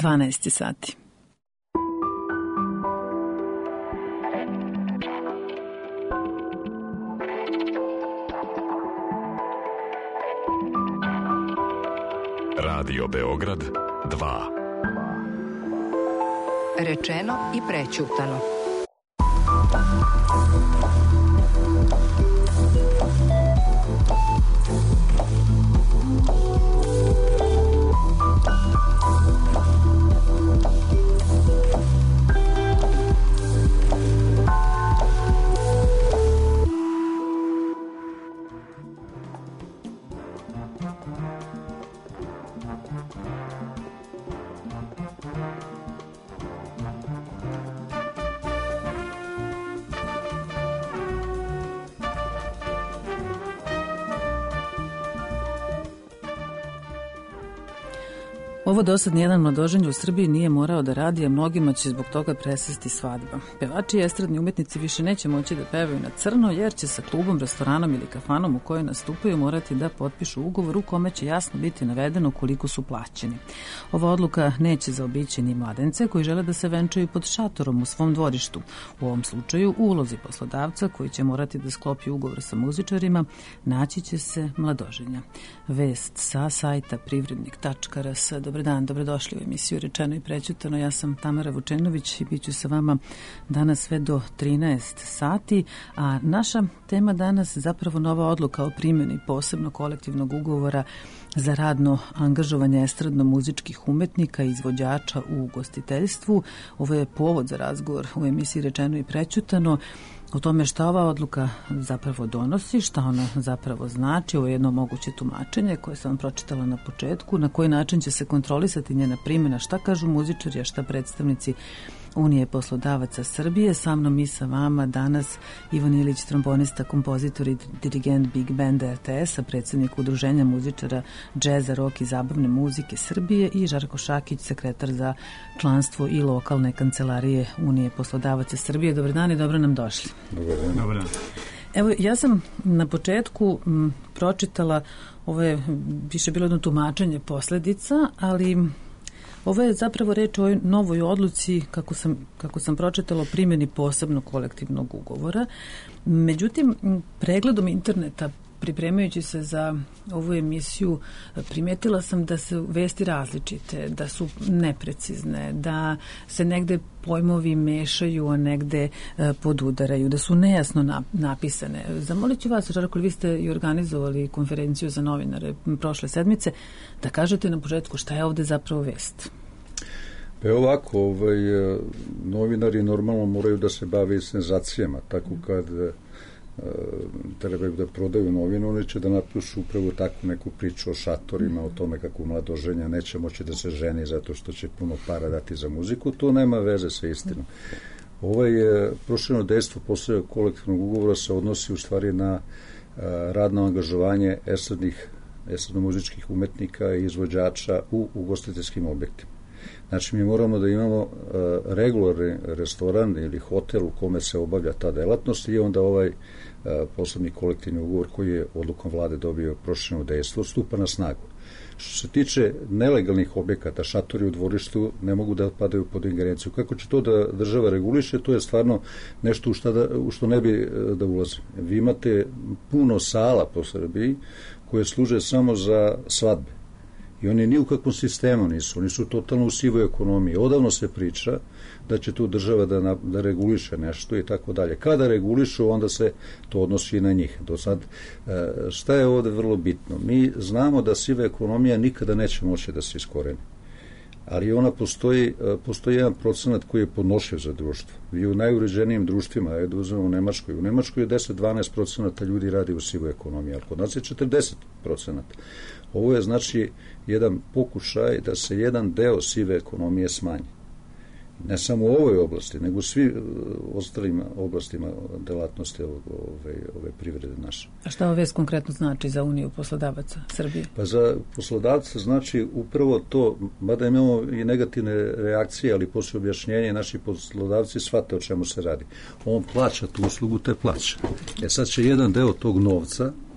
12 sati. Radio Beograd 2. Rečeno i prećutano. Ovo dosad nijedan mladoženj u Srbiji nije morao da radi, a mnogima će zbog toga presasti svadba. Pevači i estradni umetnici više neće moći da pevaju na crno, jer će sa klubom, restoranom ili kafanom u kojoj nastupaju morati da potpišu ugovor u kome će jasno biti navedeno koliko su plaćeni. Ova odluka neće zaobići ni mladence koji žele da se venčaju pod šatorom u svom dvorištu. U ovom slučaju, u ulozi poslodavca koji će morati da sklopi ugovor sa muzičarima, naći će se mladoženja. Vest sa sajta privrednik.rs. Dobar dan, dobrodošli u emisiju Rečeno i prećutano. Ja sam Tamara Vučenović i bit ću sa vama danas sve do 13 sati, a naša tema danas je zapravo nova odluka o primjeni posebnog kolektivnog ugovora za radno angažovanje estradno-muzičkih umetnika i izvođača u ugostiteljstvu. Ovo je povod za razgovor u emisiji Rečeno i prećutano o tome šta ova odluka zapravo donosi, šta ona zapravo znači. Ovo je jedno moguće tumačenje koje sam vam pročitala na početku, na koji način će se kontrolisati njena primjena, šta kažu muzičari, a šta predstavnici Unije poslodavaca Srbije. Sa mnom i sa vama danas Ivan Ilić, trombonista, kompozitor i dirigent Big Banda RTS-a, predsjednik Udruženja muzičara džeza, rock i zabavne muzike Srbije, i Žarko Šakić, sekretar za članstvo i lokalne kancelarije Unije poslodavaca Srbije. Dobar dan i dobro nam došli. Dobar dan. Evo, ja sam na početku pročitala, ovo je više bilo jedno tumačenje posledica, ali ovo je zapravo reč o novoj odluci, kako sam pročitala, o primjeni posebnog kolektivnog ugovora. Međutim, pregledom interneta, pripremajući se za ovu emisiju, primetila sam da su vesti različite, da su neprecizne, da se negde pojmovi mešaju, a negde podudaraju, da su nejasno napisane. Zamolit ću vas, Žarko, vi ste i organizovali konferenciju za novinare prošle sedmice, da kažete na početku šta je ovde zapravo vest. Ovako, novinari normalno moraju da se bave senzacijama, tako kad trebaju da prodaju novinu, oni će da napišu upravo takvu neku priču o šatorima, o tome kako mladoženja neće moći da se ženi zato što će puno para dati za muziku. To nema veze sa istinom. Prošireno dejstvo posle kolektivnog ugovora se odnosi u stvari na radno angažovanje estradno-muzičkih umetnika i izvođača u ugostiteljskim objektima. Znači, mi moramo da imamo regularni restoran ili hotel u kome se obavlja ta delatnost i onda posebni kolektivni ugovor koji je odlukom vlade dobio prošireno dejstvo stupa na snagu. Što se tiče nelegalnih objekata, šatori u dvorištu ne mogu da padaju pod ingerenciju. Kako će to da država reguliše, to je stvarno nešto u što ne bi da ulazim. Vi imate puno sala po Srbiji koje služe samo za svadbe. I oni ni u kakvom sistemu nisu, oni su totalno u sivoj ekonomiji. Odavno se priča da će tu država da reguliše nešto i tako dalje. Kada regulišu, onda se to odnosi i na njih. Do sad, šta je ovde vrlo bitno? Mi znamo da siva ekonomija nikada neće moći da se iskoreni. Ali ona postoji jedan procenat koji je podnošljiv za društvo. Vi u najuređenijim društvima, da uzmemo u Nemačkoj, u Nemačkoj je 10-12% ljudi radi u sivoj ekonomiji, ali kod nas je 40%. Ovo je znači jedan pokušaj da se jedan deo sive ekonomije smanji. Ne samo u ovoj oblasti, nego u svim ostalim oblastima delatnosti ove privrede naše. A šta ovo vest konkretno znači za Uniju poslodavaca Srbije? Pa za poslodavca znači upravo to, mada imamo i negativne reakcije, ali posle objašnjenja naši poslodavci shvate o čemu se radi. On plaća tu uslugu, te plaća. Sad će jedan deo tog novca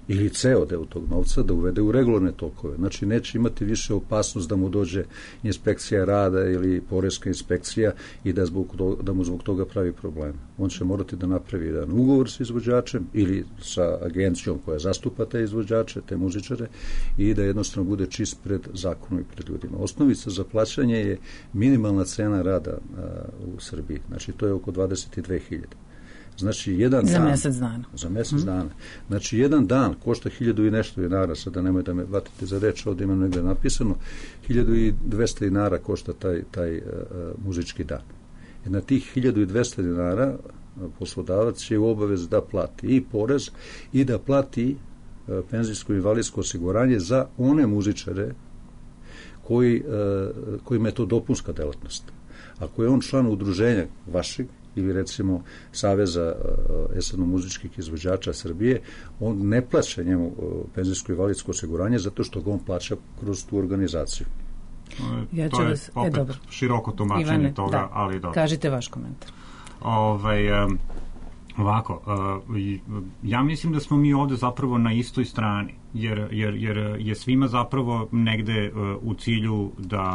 ili ceo deo tog novca da uvede u regularne tokove. Znači, neće imati više opasnost da mu dođe inspekcija rada ili poreska inspekcija i da mu zbog toga pravi problem. On će morati da napravi jedan ugovor sa izvođačem ili sa agencijom koja zastupa te izvođače, te muzičare, i da jednostavno bude čist pred zakonom i pred ljudima. Osnovica za plaćanje je minimalna cena rada u Srbiji. Znači, to je oko 22.000. Znači, jedan za dan... mesec dana. Za mesec dana. Znači, jedan dan košta 1000 i nešto dinara, sada nemoj da me vatite za reč, ovdje imam negde napisano, 1200 dinara košta taj muzički dan. I na tih 1200 dinara poslodavac je u obavezi da plati i porez i da plati penzijsko i invalidsko osiguranje za one muzičare kojima je to dopunska delatnost. Ako je on član udruženja vašeg, ili recimo Saveza estradno-muzičkih izvođača Srbije, on ne plaća njemu penzijsko i invalidsko osiguranje zato što ga on plaća kroz tu organizaciju. To je opet široko tumačenje Ivane, toga, da, ali dobro. Kažite vaš komentar. Ovako, ja mislim da smo mi ovde zapravo na istoj strani, jer je svima zapravo negde u cilju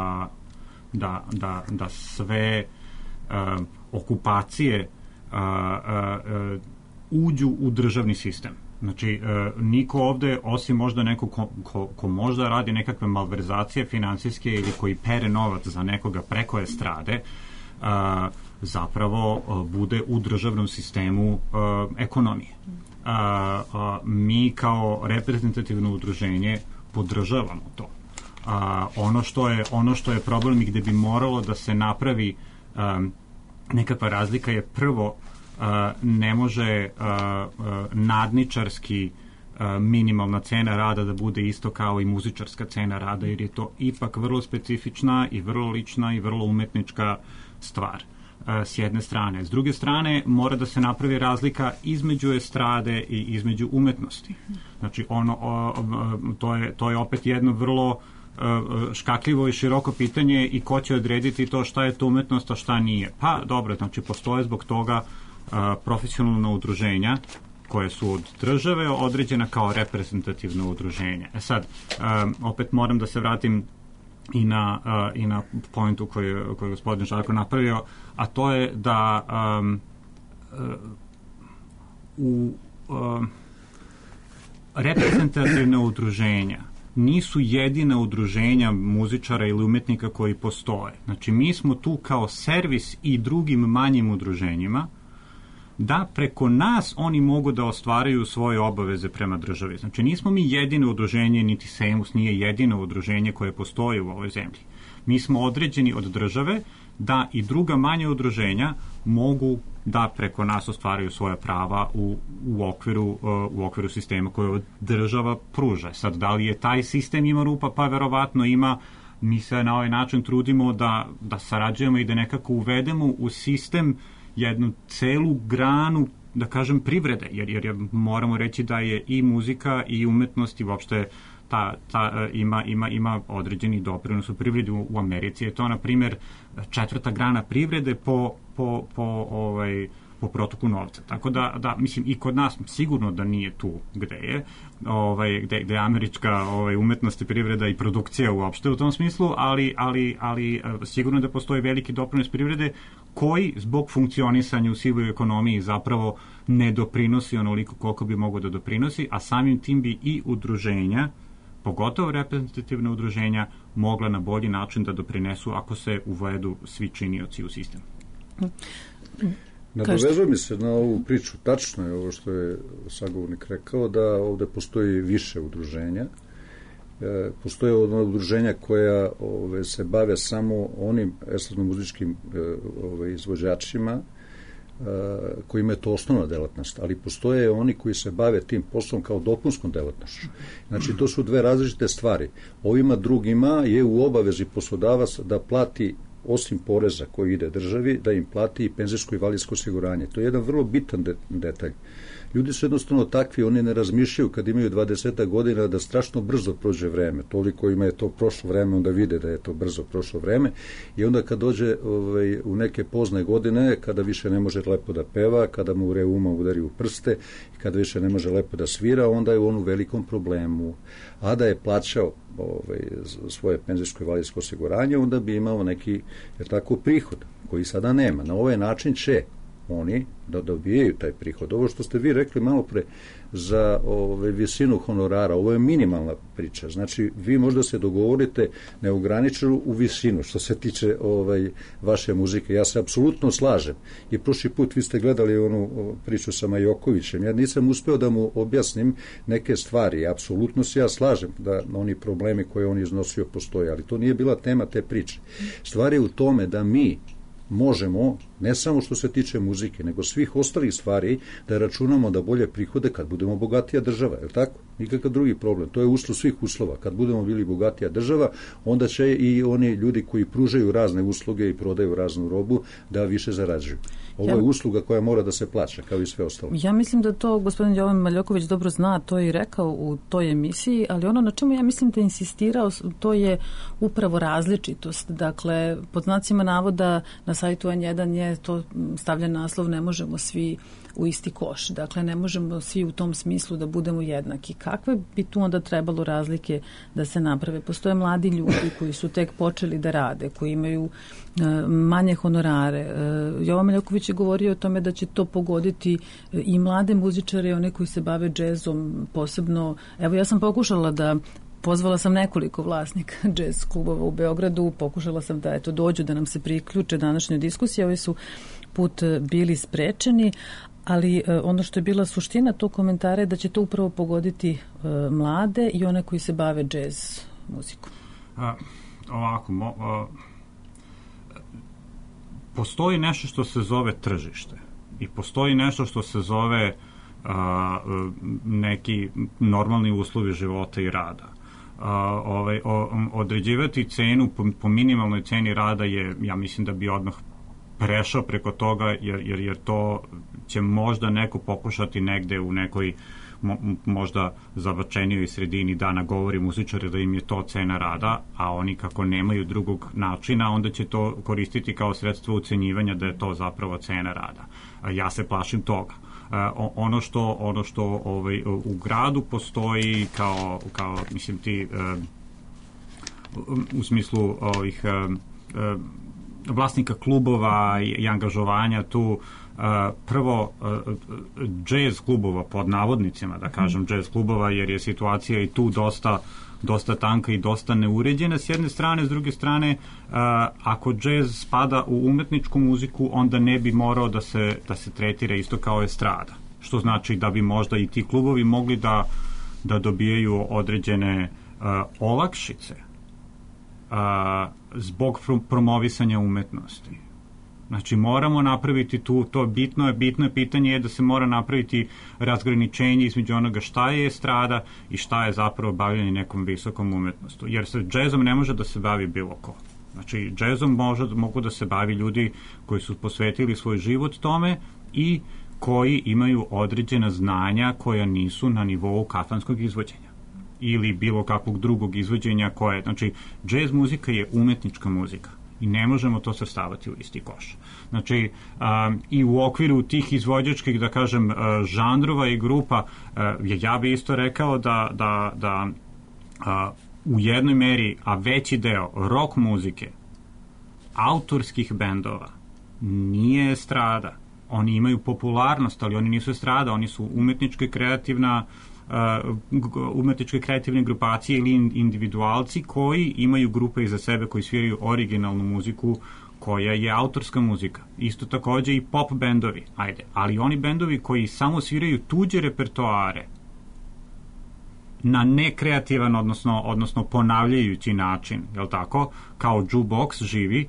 da sve okupacije uđu u državni sistem. Znači, niko ovde, osim možda neko ko možda radi nekakve malverzacije finansijske ili koji pere novac za nekoga preko estrade, zapravo bude u državnom sistemu ekonomije. Mi kao reprezentativno udruženje podržavamo to. Ono što je problem i gde bi moralo da se napravi nekakva razlika je prvo, ne može nadničarski minimalna cena rada da bude isto kao i muzičarska cena rada, jer je to ipak vrlo specifična i vrlo lična i vrlo umetnička stvar s jedne strane. S druge strane, mora da se napravi razlika između estrade i između umetnosti. Znači, to je opet jedno vrlo škakljivo i široko pitanje i ko će odrediti to šta je to umetnost, a šta nije. Pa, dobro, znači, postoje zbog toga profesionalna udruženja koje su od države određena kao reprezentativno udruženje. Sad, opet moram da se vratim i na pointu koju je gospodin Žarko napravio, a to je da reprezentativna udruženja nisu jedina udruženja muzičara ili umetnika koji postoje. Znači, mi smo tu kao servis i drugim manjim udruženjima da preko nas oni mogu da ostvaraju svoje obaveze prema državi. Znači, nismo mi jedino udruženje, niti SEMUS nije jedino udruženje koje postoji u ovoj zemlji. Mi smo određeni od države da i druga manja udruženja mogu da preko nas ostvaraju svoja prava u okviru sistema koje država pruža. Sad, da li je taj sistem ima rupa? Pa verovatno ima. Mi se na ovaj način trudimo da sarađujemo i da nekako uvedemo u sistem jednu celu granu, da kažem, privrede, jer moramo reći da je i muzika i umetnost i uopšte ima određeni doprinos u privredi. U Americi je to, na primjer, 4. grana privrede po protoku novca. Tako da mislim, i kod nas sigurno da nije tu gde je, gde je američka umetnost i privreda i produkcija uopšte u tom smislu, ali sigurno da postoji veliki doprinos privrede koji zbog funkcionisanja u sivoj ekonomiji zapravo ne doprinosi onoliko koliko bi mogao da doprinosi, a samim tim bi i udruženja, pogotovo reprezentativne udruženja, mogla na bolji način da doprinesu ako se uvedu svi činioci u sistem. Nadovezuje mi se na ovu priču. Tačno je ovo što je sagovornik rekao, da ovde postoji više udruženja. Postoje udruženja koja se bave samo onim estradno-muzičkim izvođačima kojima je to osnovna delatnost, ali postoje oni koji se bave tim poslom kao dopunskom delatnošću. Znači, to su dve različite stvari. Ovima drugima je u obavezi poslodavac da plati osim poreza koji ide državi, da im plati i penzijsko i invalidsko osiguranje. To je jedan vrlo bitan detalj. Ljudi su jednostavno takvi, oni ne razmišljaju kad imaju 20 godina da strašno brzo prođe vreme. Toliko ima je to prošlo vreme, onda vide da je to brzo prošlo vreme i onda kad dođe u neke pozne godine, kada više ne može lepo da peva, kada mu reuma udari u prste i kada više ne može lepo da svira, onda je on u velikom problemu. A da je plaćao svoje penzijsko i invalidsko osiguranje, onda bi imao neki prihod koji sada nema. Na ovaj način će oni da dobijaju taj prihod. Ovo što ste vi rekli malo pre za visinu honorara, ovo je minimalna priča. Znači, vi možda se dogovorite neograničeno u visinu što se tiče vaše muzike. Ja se apsolutno slažem. I prošli put vi ste gledali onu priču sa Majokovićem. Ja nisam uspeo da mu objasnim neke stvari. Apsolutno se ja slažem da oni problemi koje on iznosio postoje, ali to nije bila tema te priče. Stvar je u tome da mi možemo, ne samo što se tiče muzike, nego svih ostalih stvari, da računamo da bolje prihode kad budemo bogatija država, je li tako? Nikakav drugi problem. To je uslov svih uslova. Kad budemo bili bogatija država, onda će i oni ljudi koji pružaju razne usluge i prodaju raznu robu da više zarađuju. Ovo je usluga koja mora da se plaća, kao i sve ostalo. Ja mislim da to gospodin Jovan Maljoković dobro zna, to je i rekao u toj emisiji, ali ono na čemu ja mislim da je insistirao, to je upravo različitost. Dakle, pod znacima navoda na sajtu N1 je to stavljen naslov, ne možemo svi u isti koš. Dakle, ne možemo svi u tom smislu da budemo jednaki. Kakve bi tu onda trebalo razlike da se naprave? Postoje mladi ljudi koji su tek počeli da rade, koji imaju manje honorare. Jovan Maljoković je govorio o tome da će to pogoditi i mlade muzičare i one koji se bave džezom posebno. Evo, ja sam pokušala pozvala sam nekoliko vlasnika džez klubova u Beogradu, pokušala sam da dođu da nam se priključe današnjoj diskusiji, ovi su put bili sprečeni, ali ono što je bila suština tog komentara je da će to upravo pogoditi mlade i one koji se bave džez muzikom. Postoji nešto što se zove tržište i postoji nešto što se zove neki normalni uslovi života i rada. Određivati cenu po minimalnoj ceni rada je, ja mislim da bi odmah prešao preko toga, jer to će možda neko pokušati negde u nekoj možda zabačenijoj sredini da nagovori muzičare da im je to cena rada, a oni kako nemaju drugog načina, onda će to koristiti kao sredstvo ucenjivanja da je to zapravo cena rada. Ja se plašim toga. Ono što u gradu postoji kao mislim ti u smislu ovih vlasnika klubova i angažovanja tu, prvo džez klubova, pod navodnicima da kažem džez klubova, jer je situacija i tu dosta tanka i dosta neuređena s jedne strane, s druge strane ako džez spada u umetničku muziku, onda ne bi morao da se tretira isto kao estrada, što znači da bi možda i ti klubovi mogli da dobijaju određene olakšice zbog promovisanja umetnosti. Znači, moramo napraviti to bitno je pitanje je da se mora napraviti razgraničenje između onoga šta je estrada i šta je zapravo bavljanje nekom visokom umetnostu. Jer se džezom ne može da se bavi bilo ko. Znači, džezom mogu da se bavi ljudi koji su posvetili svoj život tome i koji imaju određena znanja koja nisu na nivou kafanskog izvođenja ili bilo kakvog drugog izvođenja koje, znači, džez muzika je umetnička muzika i ne možemo to svrstavati u isti koš. Znači, i u okviru tih izvođačkih, da kažem, žanrova i grupa, ja bi isto rekao da u jednoj meri, a veći deo rock muzike, autorskih bendova, nije estrada. Oni imaju popularnost, ali oni nisu estrada, oni su umetničke kreativne grupacije ili individualci koji imaju grupe iza sebe koji sviraju originalnu muziku koja je autorska muzika. Isto takođe i pop bendovi, ali oni bendovi koji samo sviraju tuđe repertoare na nekreativan, odnosno ponavljajući način, je li tako, kao jukebox živi,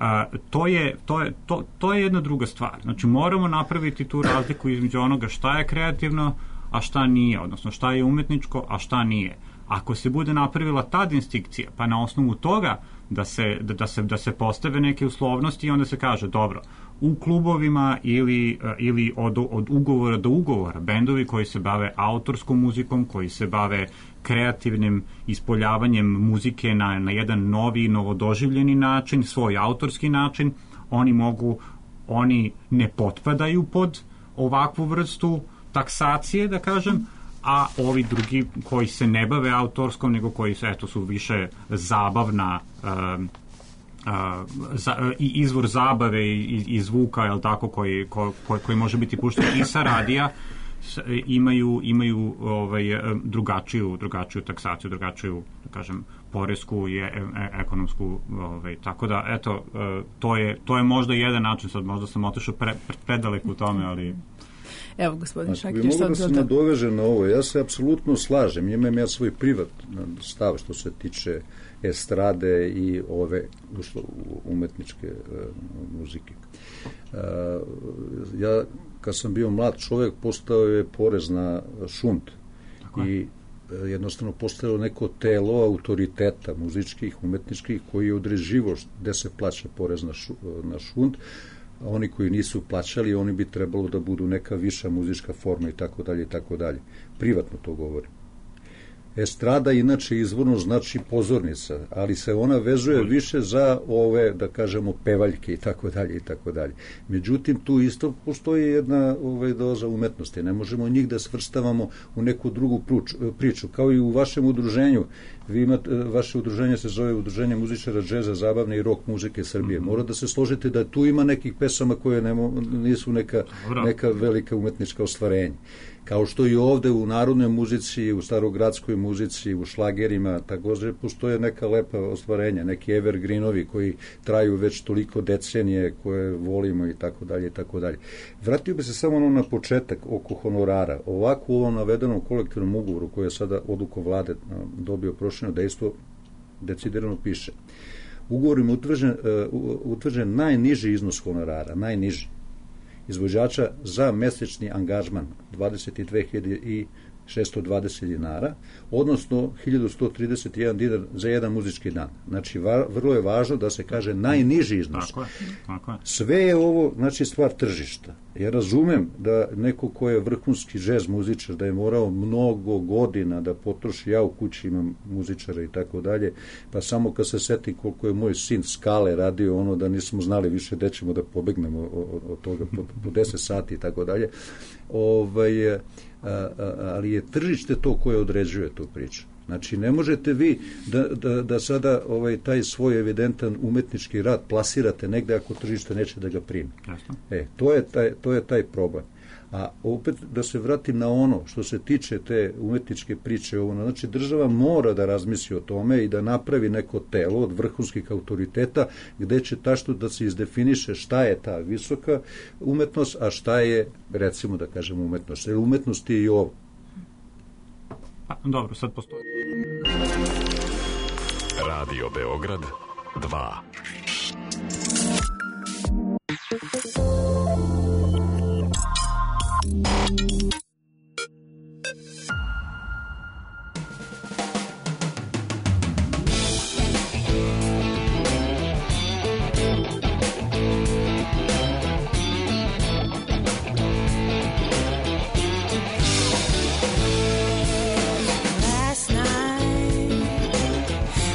to je jedna druga stvar. Znači, moramo napraviti tu razliku između onoga šta je kreativno, a šta nije, odnosno šta je umetničko, a šta nije. Ako se bude napravila ta distinkcija, pa na osnovu toga da se postave neke uslovnosti i onda se kaže, dobro, u klubovima ili od ugovora do ugovora, bendovi koji se bave autorskom muzikom, koji se bave kreativnim ispoljavanjem muzike na jedan novi, novodoživljeni način, svoj autorski način, oni ne potpadaju pod ovakvu vrstu taksacije, da kažem, a ovi drugi koji se ne bave autorskom, nego koji su više zabavna i izvor zabave i zvuka, jel tako, koji može biti pušten i sa radija, imaju drugačiju taksaciju, drugačiju, da kažem, poresku i ekonomsku, tako da, eto, to je možda jedan način, sad možda sam otišao predaleko u tome, ali... Evo, gospodin Šakir, mogu da se nadovežem na ovo. Ja se apsolutno slažem. Imam ja svoj privatni stav što se tiče estrade i ove umetničke muzike. Ja, kad sam bio mlad čovjek, postao je porez na šund. I jednostavno postalo neko telo autoriteta muzičkih, umetničkih, koji je određivo gde se plaća porez na šund. Oni koji nisu plaćali, oni bi trebalo da budu neka viša muzička forma i tako dalje i tako dalje. Privatno to govorim. Estrada inače izvorno znači pozornica, ali se ona vezuje više za ove, da kažemo, pevaljke i tako dalje i tako dalje. Međutim, tu isto postoji jedna doza umetnosti. Ne možemo njih da svrstavamo u neku drugu priču. Kao i u vašem udruženju. Vi imate, vaše udruženje se zove Udruženje muzičara džeza, zabavne i rock muzike Srbije. Mora da se složite da tu ima nekih pesama koje nisu neka velika umetnička ostvarenja. Kao što i ovde u narodnoj muzici, u starogradskoj muzici, u šlagerima, takođe postoje neka lepa ostvarenja, neki evergreenovi koji traju već toliko decenije, koje volimo i tako dalje i tako dalje. Vratio bi se samo na početak oko honorara. Ovako u ovom navedenom kolektivnom ugovoru koji je sada odlukom vlade dobio prošireno dejstvo, decidirano piše. Ugovorom je utvrđen najniži iznos honorara, najniži izvođača za mesečni angažman 22.620 dinara, odnosno 1.131 dinar za jedan muzički dan. Znači, vrlo je važno da se kaže najniži iznos. Tako je. Sve je ovo, znači, stvar tržišta. Ja razumem da neko ko je vrhunski džez muzičar, da je morao mnogo godina da potroši, ja u kući imam muzičara i tako dalje, pa samo kad se setim koliko je moj sin skale radio, ono da nismo znali više gde ćemo da pobegnemo od toga po 10 sati i tako dalje, ali je tržište to koje određuje tu priču. Znači, ne možete vi da sada taj svoj evidentan umetnički rad plasirate negde ako tržište neće da ga primi. To je taj problem. A opet da se vratim na ono što se tiče te umetničke priče, znači država mora da razmisli o tome i da napravi neko telo od vrhunskih autoriteta gde će tačno da se izdefiniše šta je ta visoka umetnost, a šta je, recimo da kažemo, umetnost. Jer umetnost je i ovo. Dobro, sad postoji. Radio Beograd 2.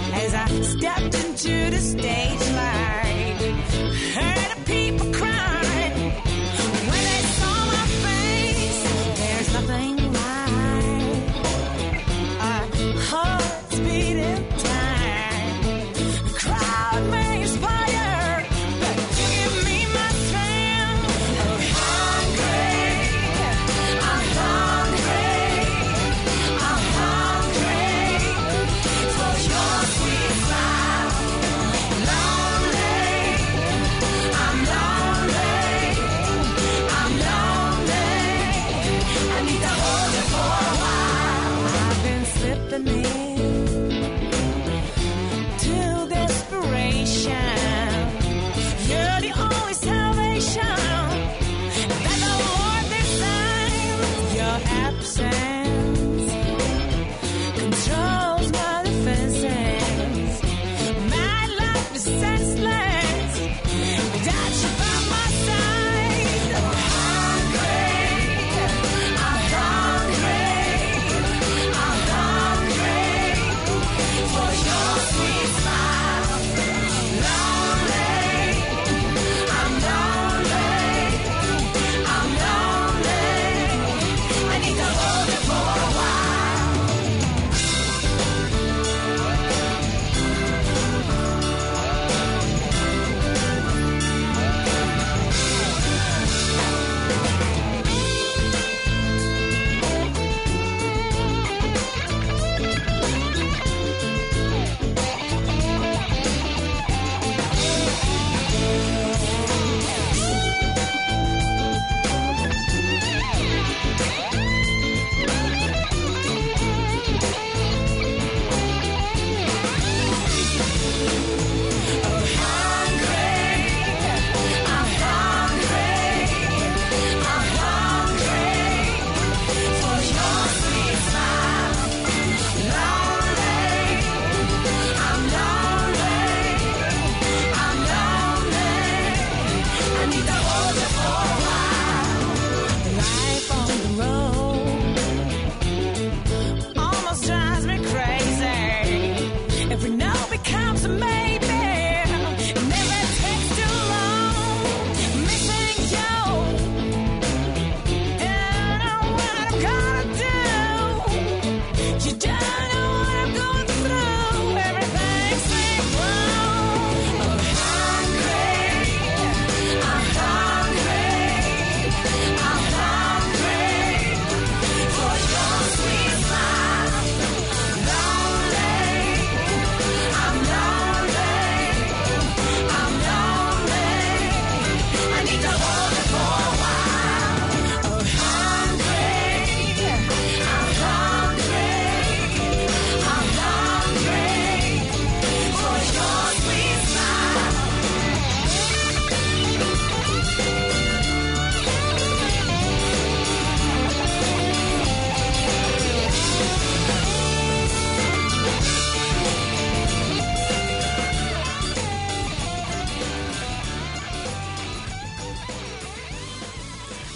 Stepped into the stage light, heard the people cry.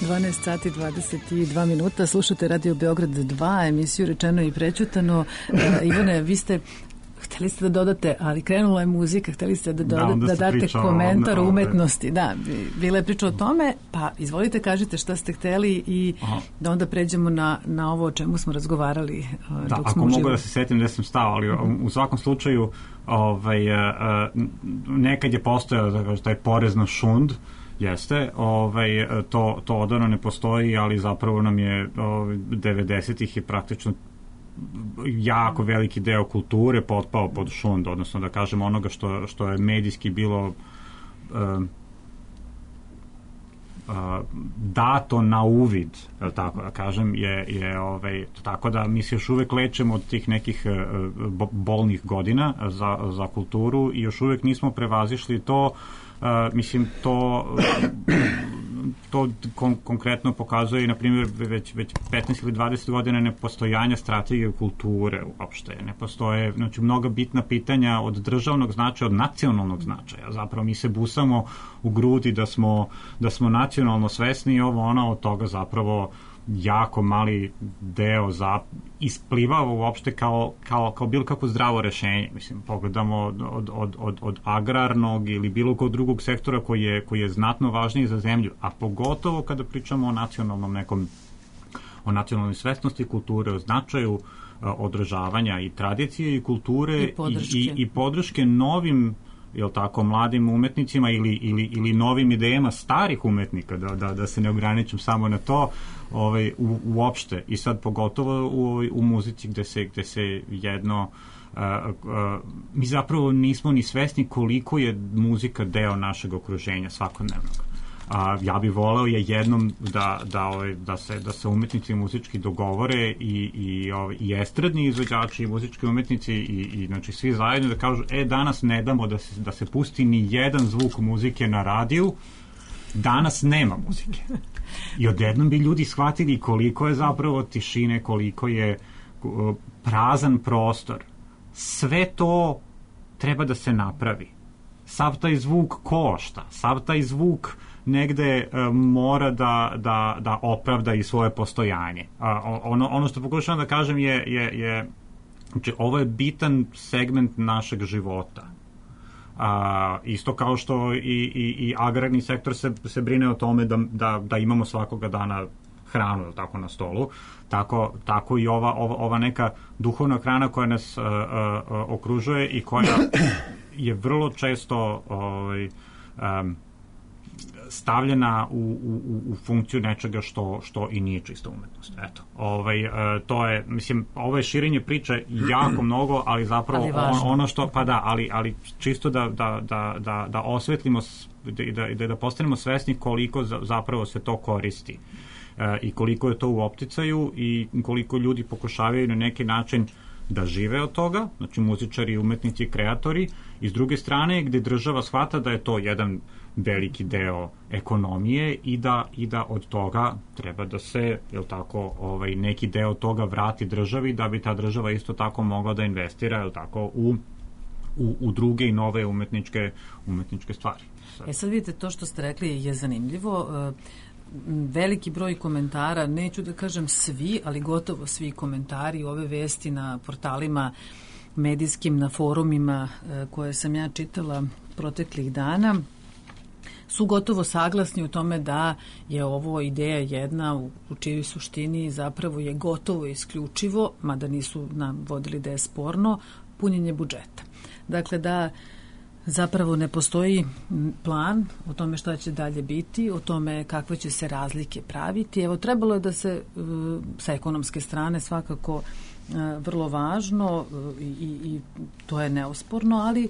12 sati 22 minuta, slušate Radio Beograd 2, emisiju Rečeno i prećutano. Ivane, vi ste hteli ste da dodate, ali krenula je muzika, hteli ste da date komentar o umetnosti. Da, bila je priča o tome, pa izvolite, kažite šta ste hteli i da onda pređemo na ovo o čemu smo razgovarali dok smo ako mogu da se setim gde sam stao, ali u svakom slučaju nekad je postojao taj porez na šund, jeste, to odavno ne postoji, ali zapravo nam je 90-ih je praktično jako veliki deo kulture potpao pod šund, odnosno da kažem onoga što je medijski bilo dato na uvid, tako da kažem, je tako da mi se još uvek lečemo od tih nekih bolnih godina za kulturu i još uvek nismo prevazišli to. Mislim, to konkretno pokazuje i, na primjer, već 15 ili 20 godina nepostojanja strategije kulture uopšte. Ne postoje, znači, mnoga bitna pitanja od državnog značaja, od nacionalnog značaja. Zapravo mi se busamo u grudi da smo nacionalno svesni i od toga zapravo jako mali deo isplivava uopšte kao bilo kako zdravo rešenje. Mislim, pogledamo od agrarnog ili bilo kod drugog sektora koji je znatno važniji za zemlju, a pogotovo kada pričamo o nacionalnoj svesnosti kulture, o značaju održavanja i tradicije i kulture i podrške novim, jel tako, mladim umetnicima ili novim idejama starih umetnika, da se ne ograničim samo na to, uopšte. I sad pogotovo u muzici gde se jedno mi zapravo nismo ni svesni koliko je muzika deo našeg okruženja svakodnevnog. Ja bih voleo jednom da se umetnici muzički dogovore i estradni izvođači i muzički umetnici i znači svi zajedno da kažu danas ne damo da se pusti ni jedan zvuk muzike na radiju, danas nema muzike. I odjednom bi ljudi shvatili koliko je zapravo tišine, koliko je prazan prostor. Sve to treba da se napravi. Sav taj zvuk košta, sav taj zvuk negde mora da opravda i svoje postojanje. Ono što pokušavam da kažem je znači, ovo je bitan segment našeg života. Isto kao što i agrarni sektor se brine o tome da imamo svakoga dana hranu tako na stolu, tako i ova neka duhovna hrana koja nas okružuje i koja je vrlo često stavljena u funkciju nečega što i nije čista umetnost. Eto, to je, mislim, ovo je širenje priče jako mnogo, ali zapravo ono što, pa da, ali čisto da osvetlimo i da postanemo svesni koliko zapravo se to koristi i koliko je to u opticaju i koliko ljudi pokušavaju na neki način da žive od toga, znači muzičari, umetnici, kreatori, i s druge strane gde država shvata da je to jedan veliki deo ekonomije i da od toga treba da se, jel tako, neki deo toga vrati državi, da bi ta država isto tako mogla da investira, jel tako, u druge i nove umetničke stvari. Sad vidite, to što ste rekli je zanimljivo. Veliki broj komentara, neću da kažem svi, ali gotovo svi komentari ove vesti na portalima medijskim, na forumima koje sam ja čitala proteklih dana, su gotovo saglasni u tome da je ovo ideja jedna u čijoj suštini zapravo je gotovo isključivo, mada nisu navodili da je sporno, punjenje budžeta. Dakle, da zapravo ne postoji plan o tome šta će dalje biti, o tome kakve će se razlike praviti. Evo, trebalo je da se sa ekonomske strane svakako vrlo važno i to je neosporno, ali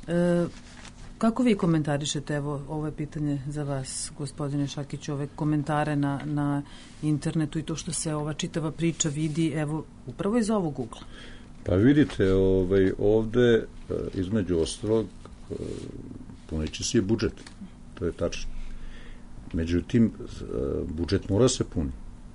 kako vi komentarišete, evo, ovo je pitanje za vas, gospodine Šakiću, ove komentare na internetu i to što se ova čitava priča vidi, evo, upravo iz ovog ugla? Pa vidite, ovde između ostalog punići se je budžet, to je tačno. Međutim, budžet mora se puni.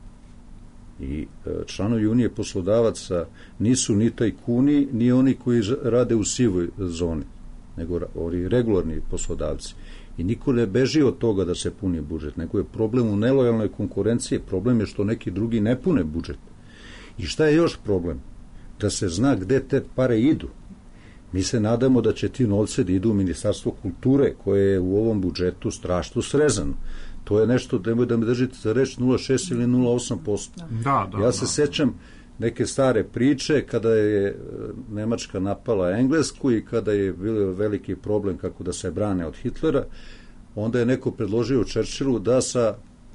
I članovi Unije poslodavaca nisu ni tajkuni, ni oni koji rade u sivoj zoni, nego oni regularni poslodavci. I niko ne beži od toga da se puni budžet, nego je problem u nelojalnoj konkurenciji, problem je što neki drugi ne pune budžet. I šta je još problem? Da se zna gde te pare idu. Mi se nadamo da će ti novce da idu u Ministarstvo kulture, koje je u ovom budžetu strašno srezano. To je nešto, nemoj da me držite za reč, 0,6 ili 0,8%. Ja se sećam neke stare priče kada je Nemačka napala Englesku i kada je bio veliki problem kako da se brane od Hitlera, onda je neko predložio Churchillu da sa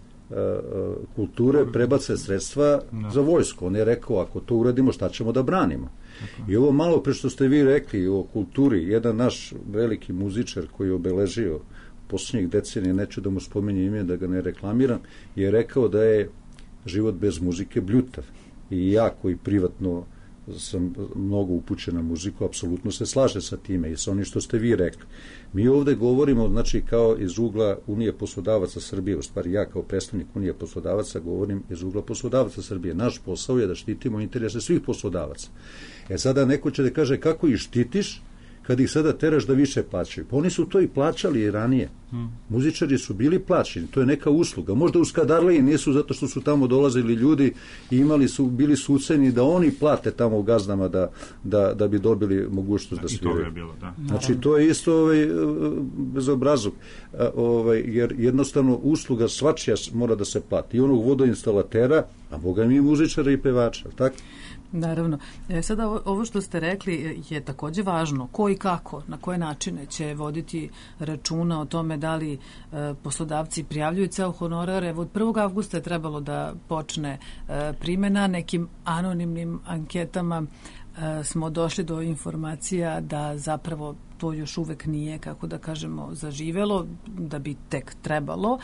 kulture prebace sredstva za vojsku. On je rekao, ako to uradimo, šta ćemo da branimo? I ovo malo pre što ste vi rekli o kulturi, jedan naš veliki muzičar koji je obeležio posljednjih decenija, neću da mu spominjem ime, da ga ne reklamiram, je rekao da je život bez muzike bljutav. I ja koji privatno sam mnogo upućen na muziku, apsolutno se slaže sa time i sa onim što ste vi rekli. Mi ovde govorimo, znači, kao iz ugla Unije poslodavaca Srbije, u stvari ja kao predstavnik Unije poslodavaca govorim iz ugla poslodavaca Srbije. Naš posao je da štitimo interese svih poslodavaca. Sada neko će da kaže kako ih štitiš kad ih sada teraš da više plaćaju. Pa oni su to i plaćali i ranije. Muzičari su bili plaćeni, to je neka usluga. Možda u Skadarliji nisu zato što su tamo dolazili ljudi i bili su uceni da oni plate tamo u gazdama da bi dobili mogućnost da sviraju. I to je bilo, da. Znači, to je isto bezobrazluk. Jer jednostavno usluga svačija mora da se plati. I onog vodoinstalatera, a boga mi muzičara i pevača, tako? Naravno. Sada ovo što ste rekli je takođe važno. Ko i kako, na koje načine će voditi računa o tome da li poslodavci prijavljuju ceo honorar. Evo, od 1. avgusta je trebalo da počne primena. Nekim anonimnim anketama smo došli do informacija da zapravo to još uvek nije, kako da kažemo, zaživelo, da bi tek trebalo.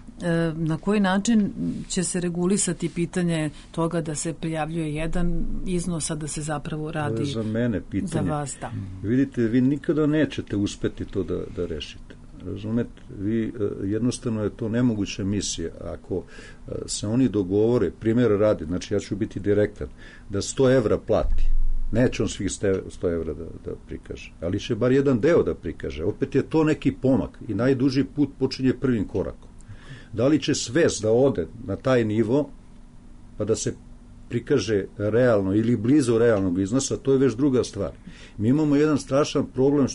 Na koji način će se regulisati pitanje toga da se prijavljuje jedan iznos, a da se zapravo radi za mene pitanje. Za vas, da. Vidite, vi nikada nećete uspeti to da rešite. Razumete, vi jednostavno je to nemoguća misija. Ako se oni dogovore, primjer radi, znači ja ću biti direktan, da 100 evra plati, neće on svih 100 evra da prikaže, ali će bar jedan deo da prikaže. Opet je to neki pomak i najduži put počinje prvim korakom. Da li će svest da ode na taj nivo pa da se prikaže realno ili blizu realnog iznosa, to je već druga stvar. Mi imamo jedan strašan problem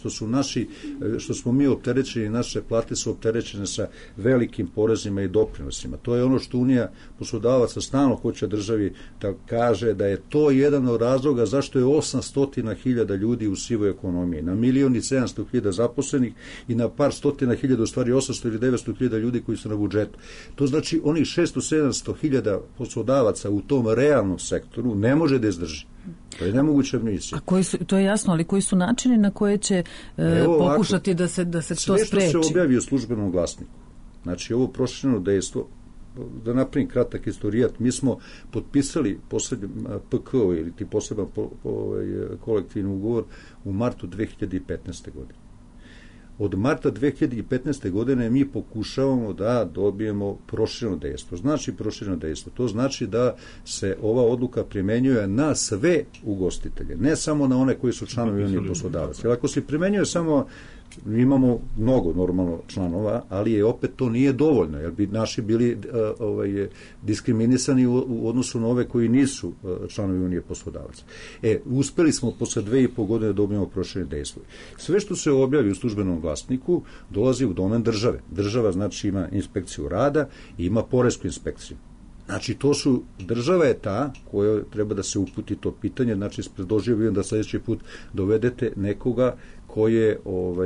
što smo mi opterećeni, naše plate su opterećene sa velikim porezima i doprinosima. To je ono što Unija poslodavaca stalno hoće državi da kaže da je to jedan od razloga zašto je 800.000 ljudi u sivoj ekonomiji, na 1.700.000 zaposlenih i na par stotina hiljada, u stvari 800 ili 900.000 ljudi koji su na budžetu. To znači onih 600-700.000 poslodavaca u tom realnom sektoru ne može da izdrži. To je nemoguća misija. To je jasno, ali koji su načini na koje će pokušati da se to spreči? Sve što se objavi u službenom glasniku. Znači, ovo prošireno dejstvo, da napravim kratak istorijat, mi smo potpisali poslednji PKO ili ti poseban kolektivni ugovor u martu 2015. godine. Od marta 2015. godine mi pokušavamo da dobijemo prošireno dejstvo. Znači prošireno dejstvo. To znači da se ova odluka primenjuje na sve ugostitelje, ne samo na one koji su članovi Unije poslodavaca. Jer ako se primenjuje samo, imamo mnogo normalno članova, ali je opet to nije dovoljno, jer bi naši bili diskriminisani u odnosu na ove koji nisu članovi Unije poslodavaca. Uspeli smo posle 2,5 godine da dobijemo prošireno dejstvo. Sve što se objavi u službenom glasniku dolazi u domen države. Država znači ima inspekciju rada i ima poresku inspekciju. Znači, država je ta koja treba da se uputi to pitanje, znači, predložio bih da sledeći put dovedete nekoga ko je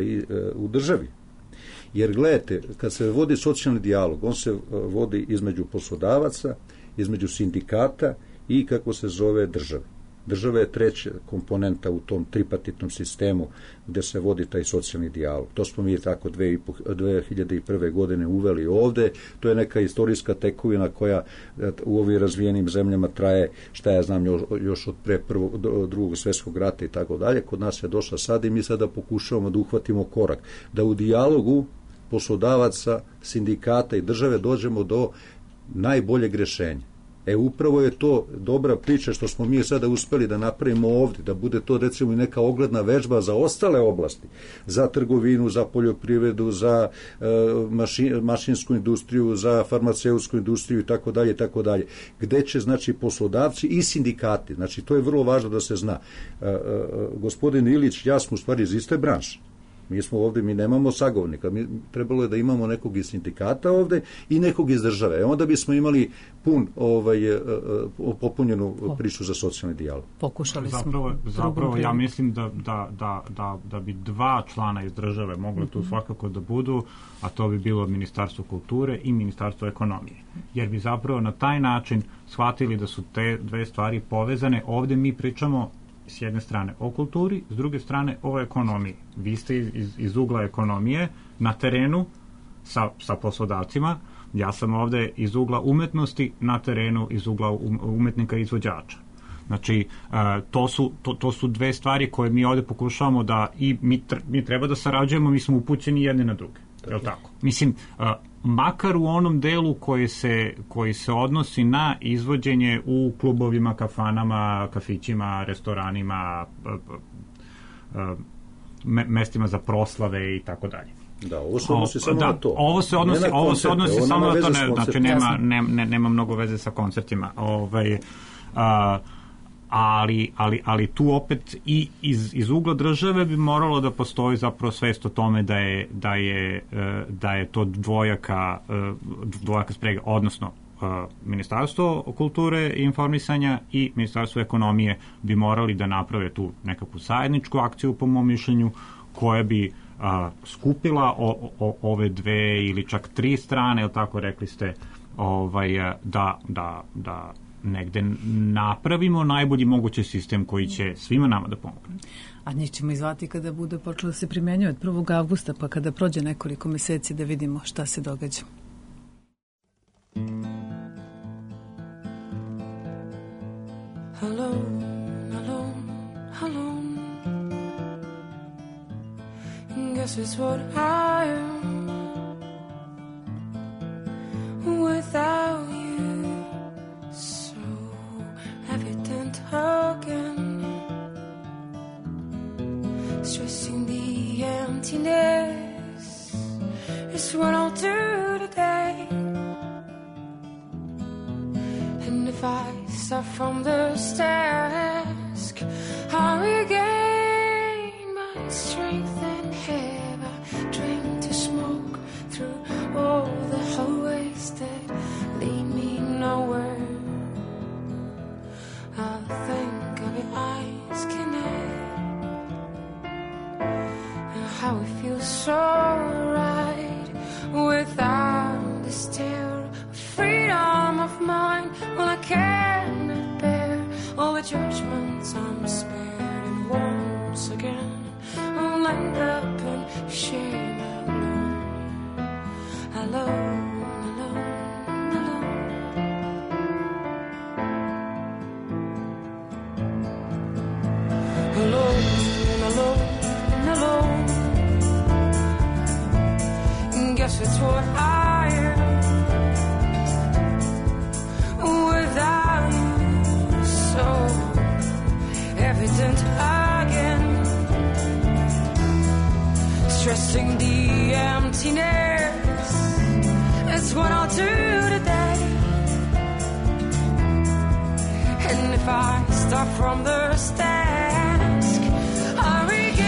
u državi. Jer, gledajte, kad se vodi socijalni dijalog, on se vodi između poslodavaca, između sindikata i, kako se zove, države. Država je treća komponenta u tom tripartitnom sistemu gde se vodi taj socijalni dijalog. To smo mi tako 2001. godine uveli ovde. To je neka istorijska tekovina koja u ovim razvijenim zemljama traje, šta ja znam, još od pre drugog svjetskog rata i tako dalje. Kod nas je došla sad i mi sada pokušavamo da uhvatimo korak. Da u dijalogu poslodavaca, sindikata i države dođemo do najboljeg rešenja. Upravo je to dobra priča što smo mi sada uspeli da napravimo ovdje, da bude to recimo i neka ogledna vežba za ostale oblasti, za trgovinu, za poljoprivredu, za mašinsku industriju, za farmaceutsku industriju i tako dalje, gde će znači poslodavci i sindikati, znači to je vrlo važno da se zna. Gospodin Ilić, ja smo u stvari iz iste branše. Mi smo ovdje, mi nemamo sagovornika, trebalo je da imamo nekog iz sindikata ovdje i nekog iz države. Onda bismo imali popunjenu priču za socijalni dijalog. Pokušali smo. Zapravo ja mislim da bi 2 člana iz države mogli tu svakako da budu, a to bi bilo Ministarstvo kulture i Ministarstvo ekonomije. Jer bi zapravo na taj način shvatili da su te 2 stvari povezane. Ovdje mi pričamo s jedne strane o kulturi, s druge strane o ekonomiji. Vi ste iz ugla ekonomije na terenu sa poslodavcima, ja sam ovde iz ugla umetnosti na terenu iz ugla umetnika i izvođača. Znači, to su 2 stvari koje mi ovde pokušavamo da i mi treba da sarađujemo, mi smo upućeni jedni na druge. Je li tako? Mislim, makar u onom delu koji se odnosi na izvođenje u klubovima, kafanama, kafićima, restoranima, mestima za proslave i tako dalje. Da, ovo se odnosi samo na to. Ovo se odnosi samo na to, znači nema mnogo veze sa koncertima. Ali tu opet i iz ugla države bi moralo da postoji zapravo svest o tome da je to dvojaka sprega, odnosno Ministarstvo kulture i informisanja i Ministarstvo ekonomije bi morali da naprave tu nekakvu zajedničku akciju, po mom mišljenju, koja bi skupila ove 2 ili čak 3 strane, ili tako rekli ste, da negde napravimo najbolji mogući sistem koji će svima nama da pomogne. A njih ćemo izvati kada bude počelo da se primenjuje od 1. avgusta, pa kada prođe nekoliko meseci da vidimo šta se događa. Alone, alone, alone. Guess it's what I am without you. So evident again, stressing the emptiness is what I'll do today. And if I start from the task, I regain my strength and have a drink to smoke through all the hallways that lead me nowhere. I'll think of your eyes connect and how it feels so right without this terror of freedom of mind. Well, I cannot bear all the judgments I'm spared, and once again I'll end up in shame alone, alone, alone, alone. Alone, alone, alone. Guess it's what I am without you, so evident again, stressing the emptiness is what I'll do today. And if I start from the task, I regain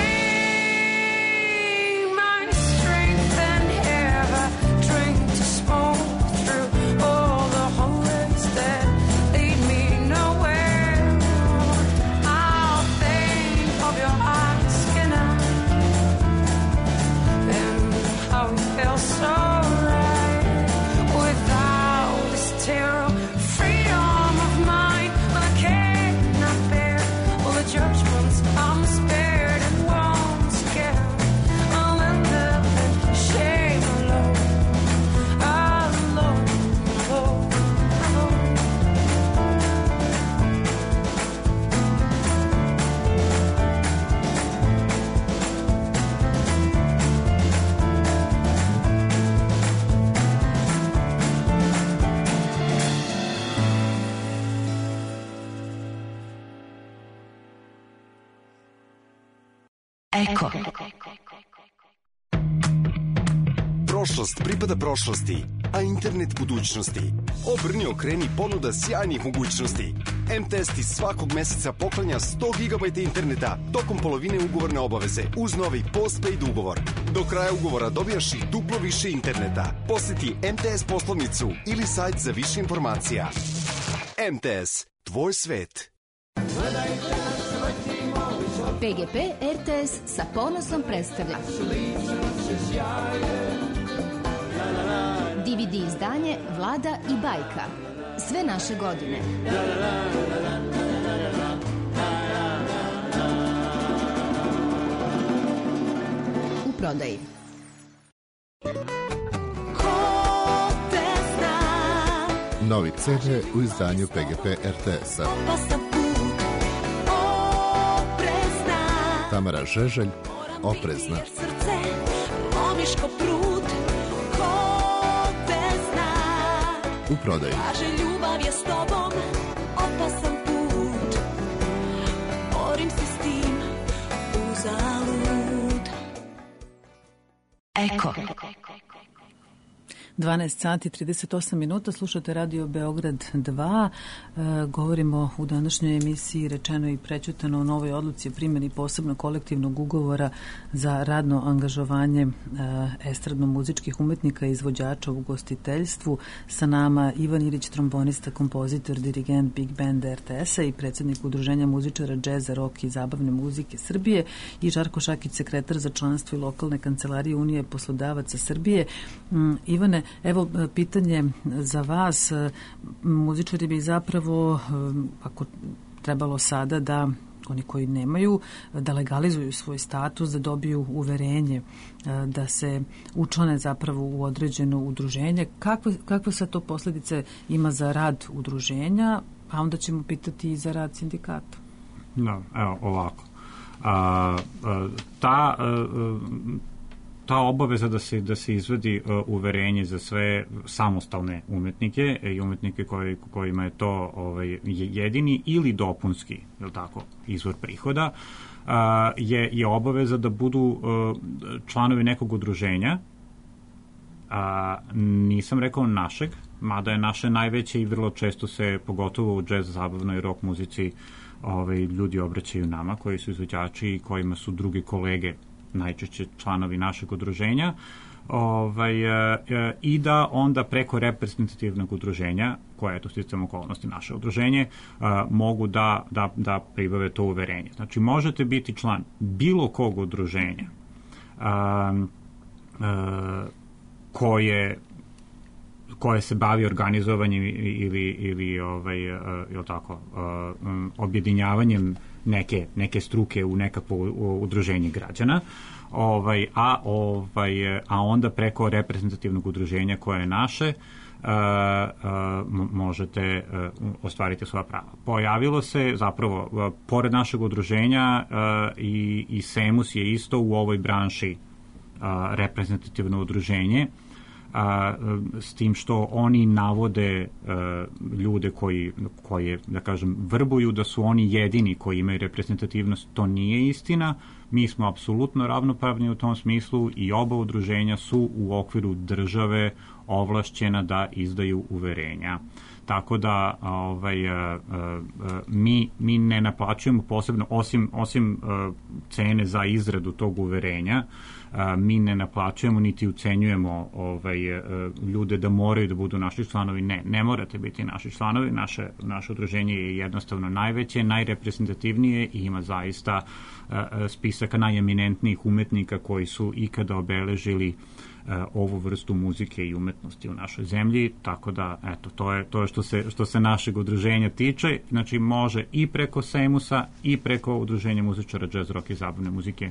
my strength and have a drink to smoke through all the hallways that lead me nowhere. I'll think of your eyes tonight and how it feels so right without this terror, freedom of mind. I cannot bear all the judgments I'm spared, and once again I'll end up in shame alone, alone, alone, alone. Eko. Prošlost pripada prošlosti, a internet budućnosti. Obrni, okreni, ponuda sjajnih mogućnosti. MTS ti svakog meseca poklanja 100 GB interneta tokom polovine ugovorne obaveze uz novi postpaid ugovor. Do kraja ugovora dobijaš i duplo više interneta. Posjeti MTS poslovnicu ili sajt za više informacija. MTS, tvoj svet. PGP RTS sa ponosom predstavlja DVD izdanje Vlada i bajka. Sve naše godine. U prodaji. Novi CD u izdanju PGP RTS-a. Tamara Žeželj, Oprezna. U prodaju. Kaže, ljubav je s tobom, opasan put. Borim se s tim, uzalud. Eko. 12 sati 38 minuta, slušate Radio Beograd 2. Govorimo u današnjoj emisiji Rečeno i prećutano o novoj odluci o primjeni posebno kolektivnog ugovora za radno angažovanje estradno-muzičkih umetnika i izvođača u ugostiteljstvu. Sa nama Ivan Ilić, trombonista, kompozitor, dirigent Big Band RTS-a i predsjednik Udruženja muzičara džeza, rock i zabavne muzike Srbije, i Žarko Šakić, sekretar za članstvo i lokalne kancelarije Unije poslodavaca Srbije. Ivane, evo pitanje za vas. Muzičari bi zapravo, ako trebalo sada da oni koji nemaju, da legalizuju svoj status, da dobiju uverenje, da se učlane zapravo u određeno udruženje. Kakve sad to posljedice ima za rad udruženja, a onda ćemo pitati i za rad sindikata? Da, evo ovako. Ta obaveza da se izvadi uverenje za sve samostalne umetnike i umetnike kojima je to jedini ili dopunski, je li tako, izvor prihoda, je obaveza da budu članovi nekog udruženja. Nisam rekao našeg, mada je naše najveće i vrlo često se, pogotovo u džez, zabavnoj i rock muzici, ljudi obraćaju nama koji su izvođači i kojima su drugi kolege najčešće članovi našeg udruženja, i da onda preko reprezentativnog udruženja, koje je to sticam okolnosti naše udruženje, mogu da pribave to uverenje. Znači, možete biti član bilo kog udruženja koje se bavi organizovanjem ili objedinjavanjem neke struke u nekakvo udruženje građana, a onda preko reprezentativnog udruženja koje je naše možete ostvariti svoja prava. Pojavilo se zapravo, pored našeg udruženja, i SEMUS je isto u ovoj branši reprezentativno udruženje, s tim što oni navode ljude koje, da kažem, vrbuju da su oni jedini koji imaju reprezentativnost. To nije istina. Mi smo apsolutno ravnopravni u tom smislu i oba udruženja su u okviru države ovlašćena da izdaju uverenja. Tako da mi ne naplaćujemo posebno, osim cene za izradu tog uverenja, mi ne naplaćujemo niti ucenjujemo ljude da moraju da budu naši članovi. Ne morate biti naši članovi. Naše udruženje je jednostavno najveće, najreprezentativnije i ima zaista spisak najeminentnijih umetnika koji su ikada obeležili ovu vrstu muzike i umetnosti u našoj zemlji, tako da eto, to je što se našeg udruženja tiče. Znači, može i preko SEMUS-a i preko udruženja muzičara džez, rock i zabavne muzike.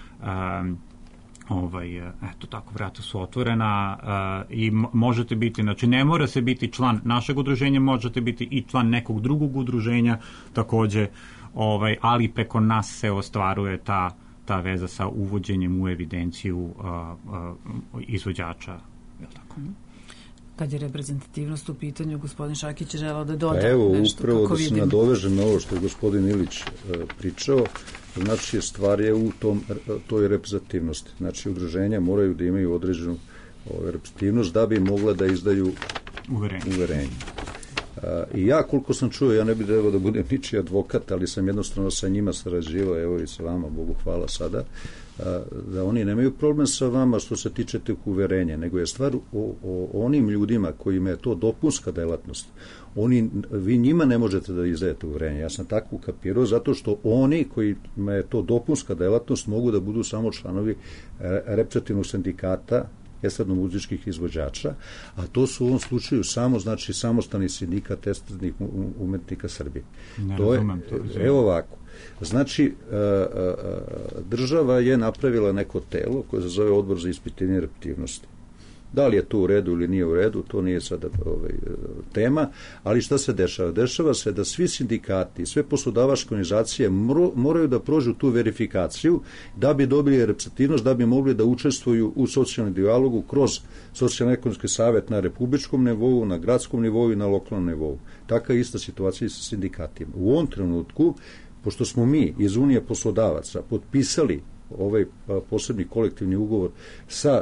Eto, tako, vrata su otvorena i možete biti, znači ne mora se biti član našeg udruženja, možete biti i član nekog drugog udruženja takođe, ali preko nas se ostvaruje ta veza sa uvođenjem u evidenciju izvođača. Je li tako? Kad je reprezentativnost u pitanju, gospodin Šakić je želao da doda evo, nešto, upravo kako da se vidim. nadovežem na ovo što je gospodin Ilić pričao, znači stvar je u toj reprezentativnosti. Znači udruženja moraju da imaju određenu reprezentativnost da bi mogla da izdaju uverenje. I ja, koliko sam čuo, ja ne bih trebao da budem ničiji advokat, ali sam jednostavno sa njima sarađivao, evo i sa vama, Bogu hvala sada, da oni nemaju problem sa vama što se tiče tih uverenja, nego je stvar o onim ljudima kojima je to dopunska delatnost. Vi njima ne možete da izdajete uverenje. Ja sam tako ukapirao, zato što oni kojima je to dopunska delatnost mogu da budu samo članovi reprezentativnog sindikata estradno-muzičkih izvođača, a to su u ovom slučaju samo, znači, samostalni sindikat estradnih umetnika Srbije. Evo ovako. Znači, država je napravila neko telo koje se zove Odbor za ispitivanje reprezentativnosti. Da li je to u redu ili nije u redu, to nije sada tema, ali šta se dešava? Dešava se da svi sindikati, sve poslodavačke organizacije moraju da prođu tu verifikaciju da bi dobili reprezentativnost, da bi mogli da učestvuju u socijalnom dijalogu kroz socijalno-ekonomski savet na republičkom nivou, na gradskom nivou i na lokalnom nivou. Taka je ista situacija i sa sindikatima. U ovom trenutku, pošto smo mi iz Unije poslodavaca potpisali ovaj posebni kolektivni ugovor sa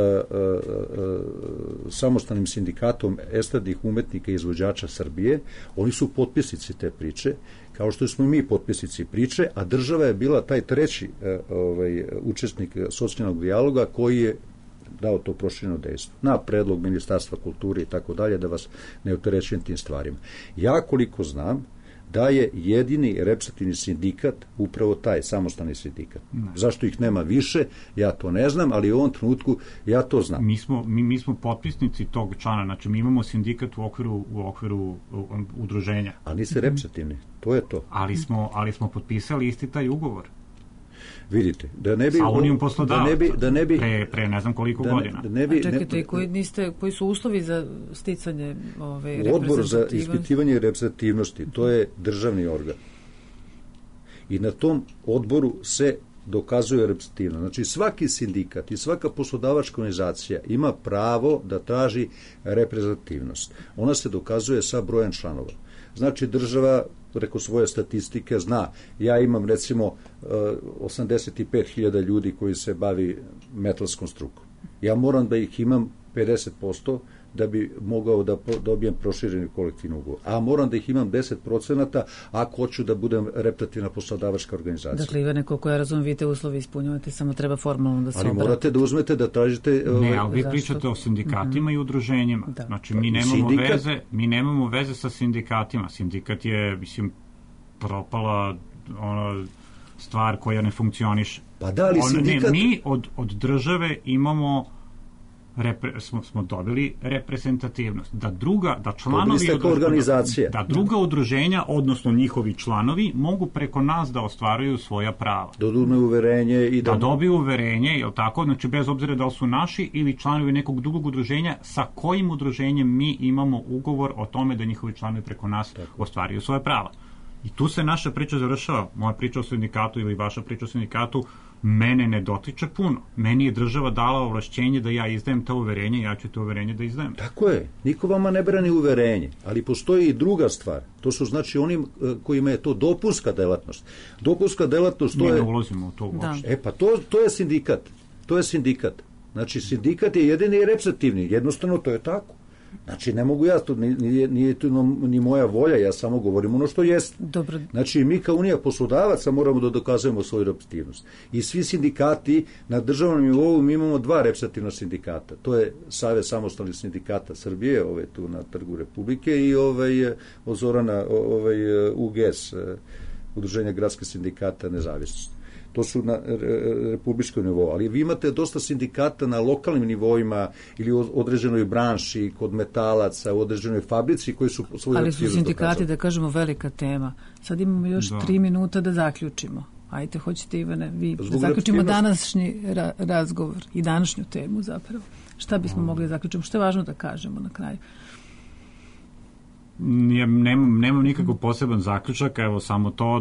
samostalnim sindikatom estradnih umetnika i izvođača Srbije, oni su potpisnici te priče, kao što smo mi potpisnici priče, a država je bila taj treći učesnik socijalnog dijaloga koji je dao to prošireno dejstvo. Na predlog Ministarstva kulture i tako dalje, da vas ne opterećujem tim stvarima. Ja koliko znam, da je jedini reprezentativni sindikat upravo taj samostalni sindikat. Zašto ih nema više, ja to ne znam, ali u ovom trenutku ja to znam. Mi smo potpisnici tog člana, znači mi imamo sindikat u okviru udruženja. Ali niste reprezentativni, to je to. Ali smo potpisali isti taj ugovor. Vidite, da ne bi... Sa Unijom poslodavaca, pre ne znam koliko godina. Čekajte, koji su uslovi za sticanje reprezentativnosti? Odbor za ispitivanje reprezentativnosti, to je državni organ. I na tom odboru se dokazuje reprezentativno. Znači, svaki sindikat i svaka poslodavačka organizacija ima pravo da traži reprezentativnost. Ona se dokazuje sa brojem članova. Znači, država preko svoje statistike zna. Ja imam, recimo, 85.000 ljudi koji se bavi metalskom strukom. Ja moram da ih imam 50% da bi mogao da dobijem prošireni kolektivni ugovor. A moram da ih imam 10% ako hoću da budem reprezentativna poslodavačka organizacija. Dakle, Ivane, koliko ja razumim, vi te uslovi ispunjavate, samo treba formalno da se obratite. Ali morate da uzmete, da tražite... Ne, ali vi pričate o sindikatima i udruženjima. Da. Znači, mi nemamo veze sa sindikatima. Sindikat je, mislim, propala stvar koja ne funkcioniše. Pa da li sindikat... Mi od države imamo smo dobili reprezentativnost. Da članovi da druga udruženja, odnosno njihovi članovi, mogu preko nas da ostvaruju svoja prava. Da dobiju uverenje i da dobiju uverenje, je li tako? Znači, bez obzira da li su naši ili članovi nekog drugog udruženja, sa kojim udruženjem mi imamo ugovor o tome da njihovi članovi preko nas ostvaruju svoje prava. I tu se naša priča završava. Moja priča o sindikatu ili vaša priča o sindikatu mene ne dotiče puno. Meni je država dala ovlašćenje da ja izdajem to uverenje, ja ću to uverenje da izdajem. Tako je. Niko vama ne brani uverenje. Ali postoji i druga stvar. To su, znači, onim kojima je to dopunska delatnost. Dopunska delatnost, to je... Mi ne ulazimo u to uopšte. Pa to je sindikat. To je sindikat. Znači, sindikat je jedini i reprezentativni. Jednostavno, to je tako. Znači, ne mogu ja, to nije to ni moja volja, ja samo govorim ono što jest. Dobro. Znači, mi kao Unija poslodavaca moramo da dokazujemo svoju reprezentativnost. I svi sindikati na državnom nivou, mi imamo 2 reprezentativna sindikata. To je Savez samostalnih sindikata Srbije, tu na Trgu Republike, i od Zorana, UGS, Udruženja gradskih sindikata nezavisnosti. To su na republičkom nivou, ali vi imate dosta sindikata na lokalnim nivoima ili u određenoj branši, kod metalaca, u određenoj fabrici koji su svoju... Ali su sindikati, da kažemo, velika tema. Sad imamo još 3 minuta da zaključimo. Ajde, hoćete, Ivane, vi da zaključimo današnji razgovor i današnju temu zapravo. Šta bismo mogli zaključiti? Što je važno da kažemo na kraju? Nemam nikakav poseban zaključak, evo samo to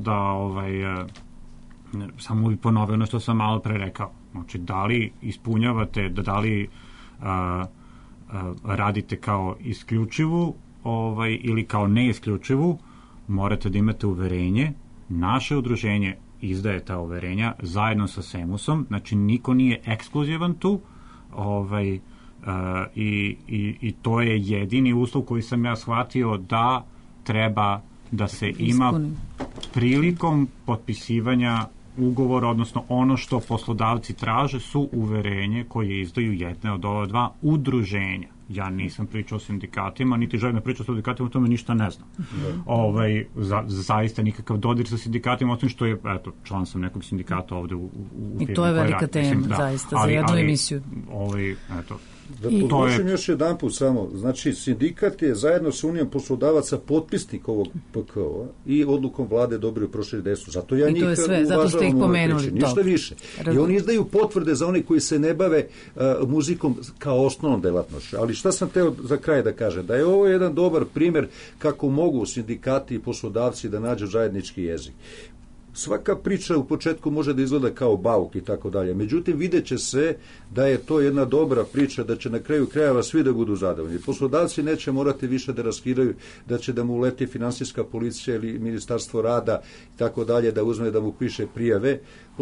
samo bi ponovio ono što sam malo pre rekao. Znači, da li ispunjavate, da li radite kao isključivu ili kao neisključivu, morate da imate uverenje. Naše udruženje izdaje ta uverenja zajedno sa SEMUS-om, znači niko nije ekskluzivan tu, i to je jedini uslov koji sam ja shvatio da treba da se ima prilikom potpisivanja ugovora, odnosno ono što poslodavci traže su uverenje koje izdaju jedne od ova dva udruženja. Ja nisam pričao o sindikatima, niti želim da pričao o sindikatima, o tome ništa ne znam. Zaista nikakav dodir sa sindikatima, osim što je, član sam nekog sindikata ovde u firmi. I to je velika tema, zaista, za jednu emisiju. Da podložim još jedan put samo, znači sindikat je zajedno sa Unijom poslodavaca potpisnik ovog PKO i odlukom vlade dobrio prošli desu. Zato ja njih uvažavam u ovoj priči, ništa više. I oni izdaju potvrde za one koji se ne bave muzikom kao osnovnom delatnošću. Ali šta sam teo za kraj da kažem? Da je ovo jedan dobar primjer kako mogu sindikati i poslodavci da nađu zajednički jezik. Svaka priča u početku može da izgleda kao bauk i tako dalje. Međutim, vidjet će se da je to jedna dobra priča, da će na kraju krajeva svi da budu zadovoljni. Poslodavci neće morati više da raskidaju, da će da mu uleti finansijska policija ili ministarstvo rada i tako dalje, da uzme da mu piše prijave.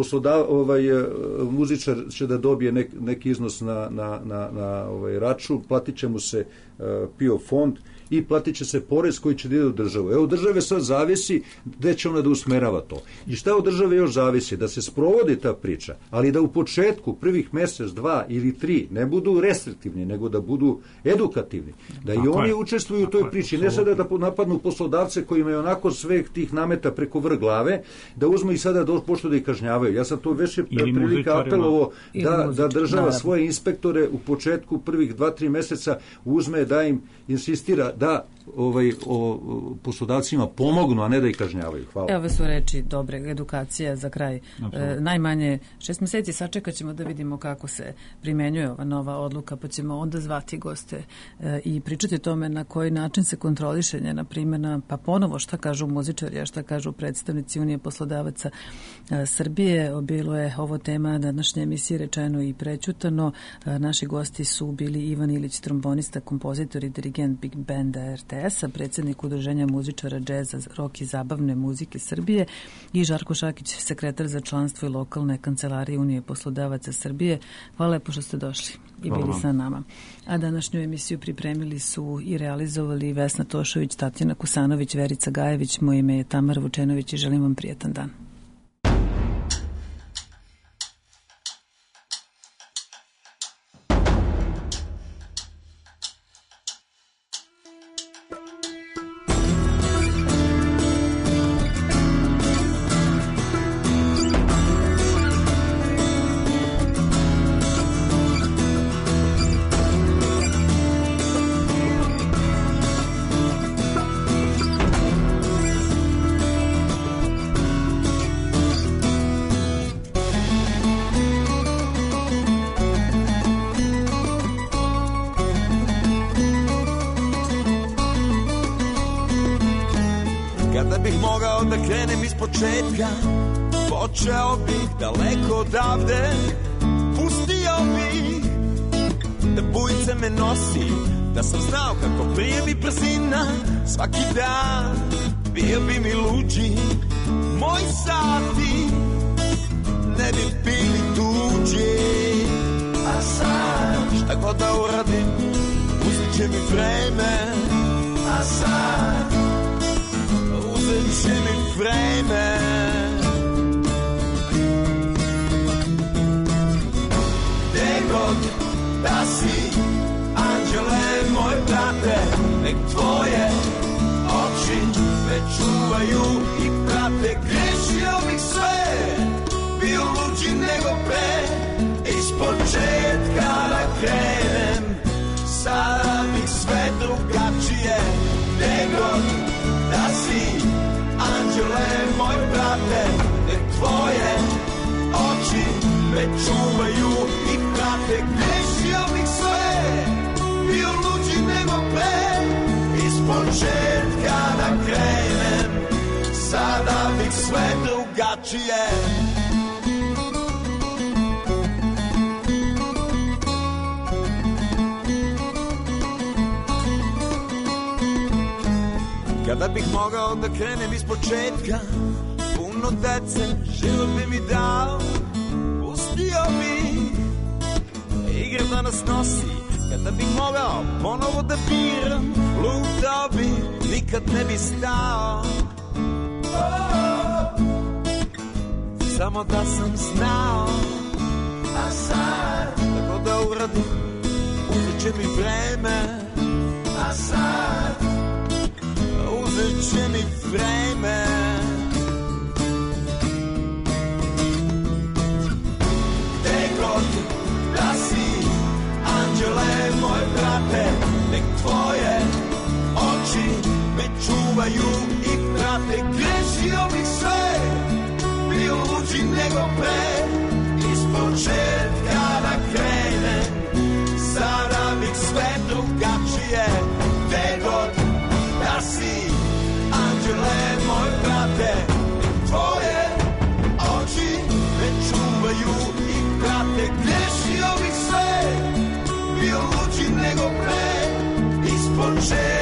Muzičar će da dobije neki iznos na račun, platit će mu se PIO fond i platit će se porez koji će da ide u državu. Evo, države sad zavisi gde će ona da usmerava to. I šta od države još zavisi? Da se sprovodi ta priča, ali da u početku, prvih mesec, 2 ili 3, ne budu restriktivni, nego da budu edukativni. Da i oni učestvuju u toj priči. Ne sada da napadnu poslodavce koji imaju onako sve tih nameta preko vrh glave, da uzmu i sada počnu da ih kažnjavaju. Ja sam to već prilika apelovo da država svoje inspektore u početku prvih 2-3 meseca uzme, da im insistira da poslodavcima pomognu, a ne da ih kažnjavaju. Hvala. Evo su reči dobre, edukacija za kraj. Najmanje 6 meseci sačekat ćemo da vidimo kako se primenjuje ova nova odluka, pa ćemo onda zvati goste i pričati o tome na koji način se kontroliše njena primjena, pa ponovo šta kažu muzičari, a šta kažu predstavnici Unije poslodavaca Srbije. Bilo je ovo tema današnje emisije Rečeno i prećutano. Naši gosti su bili Ivan Ilić, trombonista, kompozitor i dirigent Big Banda RTS-a, predsjednik Udruženja muzičara džeza, rock i zabavne muzike Srbije, i Žarko Šakić, sekretar za članstvo i lokalne kancelarije Unije poslodavaca Srbije. Hvala lepo što ste došli i bili sa nama. A današnju emisiju pripremili su i realizovali Vesna Tošović, Tatjana Kusanović, Verica Gajević. Moje ime je Tamara Vučenović i želim vam prijetan dan. Počeo bih daleko odavde, pustio bih da bujice me nosi, da sam znao kako prije mi brzina, svaki dan bio bi mi luđi, moji sati ne bi bili tuđi. A sad šta god da uradim, uzet će mi vreme. A sad uzet će mi vreme. Da si, anđele moj brate, nek tvoje oči me čuvaju i prate. Grešio bih sve, bio luđi nego pre, iz početka da krenem, sada bih sve drugačije. Gde god da si, anđele moj brate, nek tvoje oči me čuvaju i prate. Grešio bih sve, bio luđi nego pre, iz početka da krenem, sada bih sve drugačije. Kada bih mogao da krenem iz početka, puno dece život bi mi dao. Pustio bi igre da nas nosi. Kada bih mogao ponovo da biram, lutao bi, nikad ne bi stao. Samo da sam znao, a sad tako da uradim, uzet će mi vreme. A sad uzet će mi vreme. Gde god da si, anđele moj brate, nek tvoje oči me čuvaju i prate. Grešio bih sve, bio luđi nego pre, iz početka da krenem, sada bih sve drugačije. Gde god da si, anđele moj brate, tvoje oči me čuvaju i prate. Grešio bih sve, bio luđi nego pre, iz početka